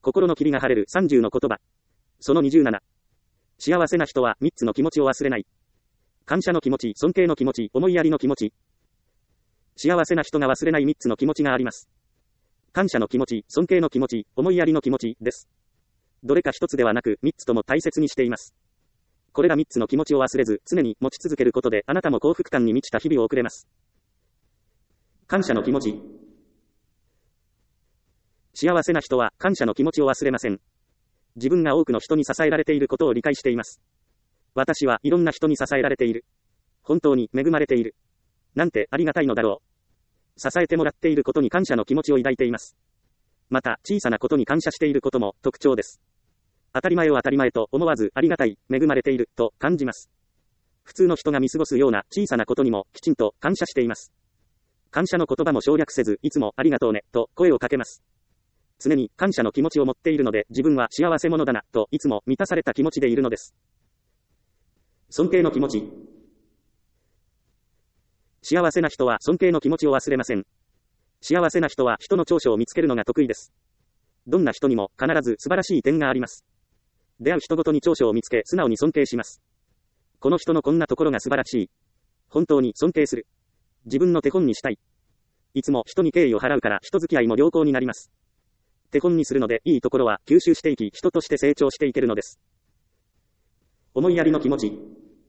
心の霧が晴れる30の言葉。その27。幸せな人は3つの気持ちを忘れない。感謝の気持ち、尊敬の気持ち、思いやりの気持ち。幸せな人が忘れない3つの気持ちがあります。感謝の気持ち、尊敬の気持ち、思いやりの気持ちです。どれか一つではなく3つとも大切にしています。これら3つの気持ちを忘れず常に持ち続けることであなたも幸福感に満ちた日々を送れます。感謝の気持ち。幸せな人は感謝の気持ちを忘れません。自分が多くの人に支えられていることを理解しています。私はいろんな人に支えられている。本当に恵まれている。なんてありがたいのだろう。支えてもらっていることに感謝の気持ちを抱いています。また小さなことに感謝していることも特徴です。当たり前を当たり前と思わずありがたい、恵まれていると感じます。普通の人が見過ごすような小さなことにもきちんと感謝しています。感謝の言葉も省略せずいつもありがとうねと声をかけます。常に感謝の気持ちを持っているので自分は幸せ者だなといつも満たされた気持ちでいるのです。尊敬の気持ち。幸せな人は尊敬の気持ちを忘れません。幸せな人は人の長所を見つけるのが得意です。どんな人にも必ず素晴らしい点があります。出会う人ごとに長所を見つけ素直に尊敬します。この人のこんなところが素晴らしい。本当に尊敬する。自分の手本にしたい。いつも人に敬意を払うから人付き合いも良好になります。手本にするのでいいところは吸収していき人として成長していけるのです。思いやりの気持ち。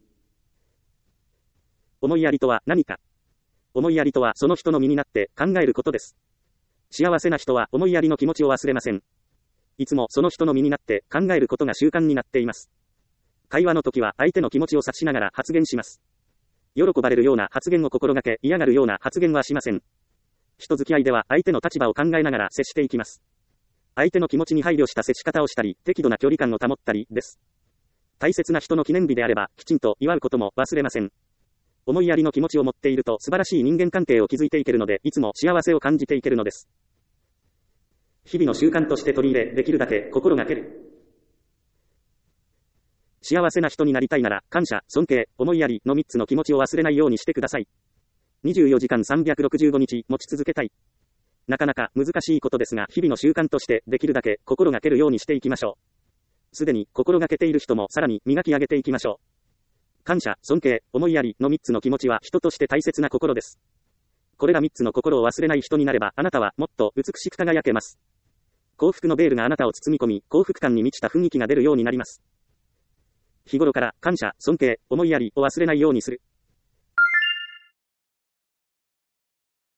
思いやりとは何か。思いやりとはその人の身になって考えることです。幸せな人は思いやりの気持ちを忘れません。いつもその人の身になって考えることが習慣になっています。会話の時は相手の気持ちを察しながら発言します。喜ばれるような発言を心がけ嫌がるような発言はしません。人付き合いでは相手の立場を考えながら接していきます。相手の気持ちに配慮した接し方をしたり適度な距離感を保ったりです。大切な人の記念日であればきちんと祝うことも忘れません。思いやりの気持ちを持っていると素晴らしい人間関係を築いていけるのでいつも幸せを感じていけるのです。日々の習慣として取り入れできるだけ心がける。幸せな人になりたいなら感謝、尊敬、思いやりの3つの気持ちを忘れないようにしてください。24時間365日持ち続けたい。なかなか難しいことですが日々の習慣としてできるだけ心がけるようにしていきましょう。すでに心がけている人もさらに磨き上げていきましょう。感謝、尊敬、思いやりの3つの気持ちは人として大切な心です。これら3つの心を忘れない人になればあなたはもっと美しく輝けます。幸福のベールがあなたを包み込み幸福感に満ちた雰囲気が出るようになります。日頃から感謝、尊敬、思いやりを忘れないようにする。